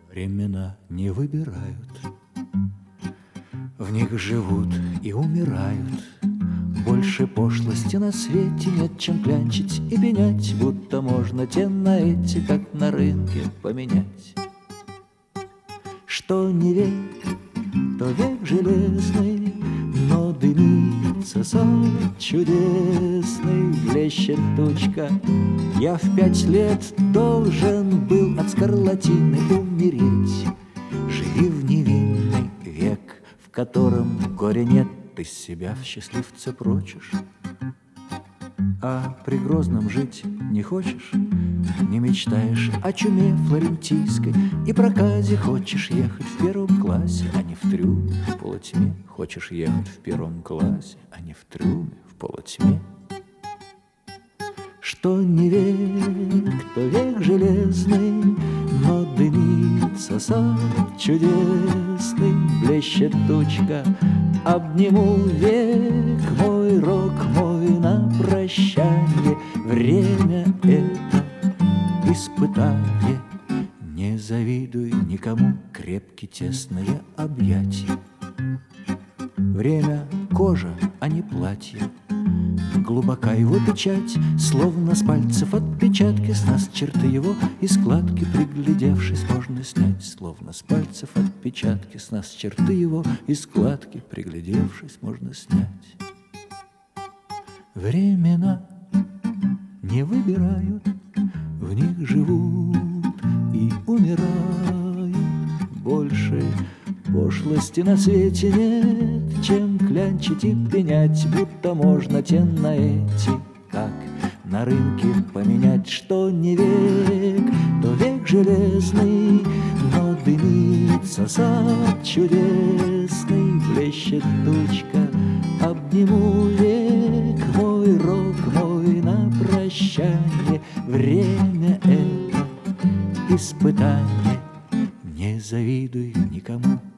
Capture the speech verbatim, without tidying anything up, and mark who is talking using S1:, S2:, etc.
S1: Времена не выбирают, в них живут и умирают. Больше пошлости на свете нет, чем клянчить и пенять, будто можно те на эти, как на рынке, поменять. Что не век, то век железный, но дымится сад чудесный, блещет тучка. Я в пять лет должен был от скарлатины умереть. Живи в невинный век, в котором горя нет, ты себя в счастливце прочишь. А при Грозном жить не хочешь, не мечтаешь о чуме флорентийской и проказе. Хочешь ехать в первом классе, а не в трюме в полутьме. Хочешь ехать в первом классе, а не в трюме в полутьме. Что не век, то век железный, но дымится сад чудесный, блещет тучка. Обниму век мой, рок мой на прощанье. Время это испытание. Не завидуй никому крепкие тесные объятия. Время кожа, а не платье. Глубока его печать, словно с пальцев отпечатки. С нас черты его и складки, приглядевшись, можно снять. Словно с пальцев отпечатки, с нас черты его и складки, приглядевшись, можно снять. Времена не выбирают, в них живут и умирают. Больше пошлости на свете нет, чем клянчить и пенять, будто можно те на эти, как на рынке, поменять. Что не век, то век железный, но дымится сад чудесный, блещет тучка. Обниму век мой, рок мой на прощанье. Время это испытание. Не завидуй никому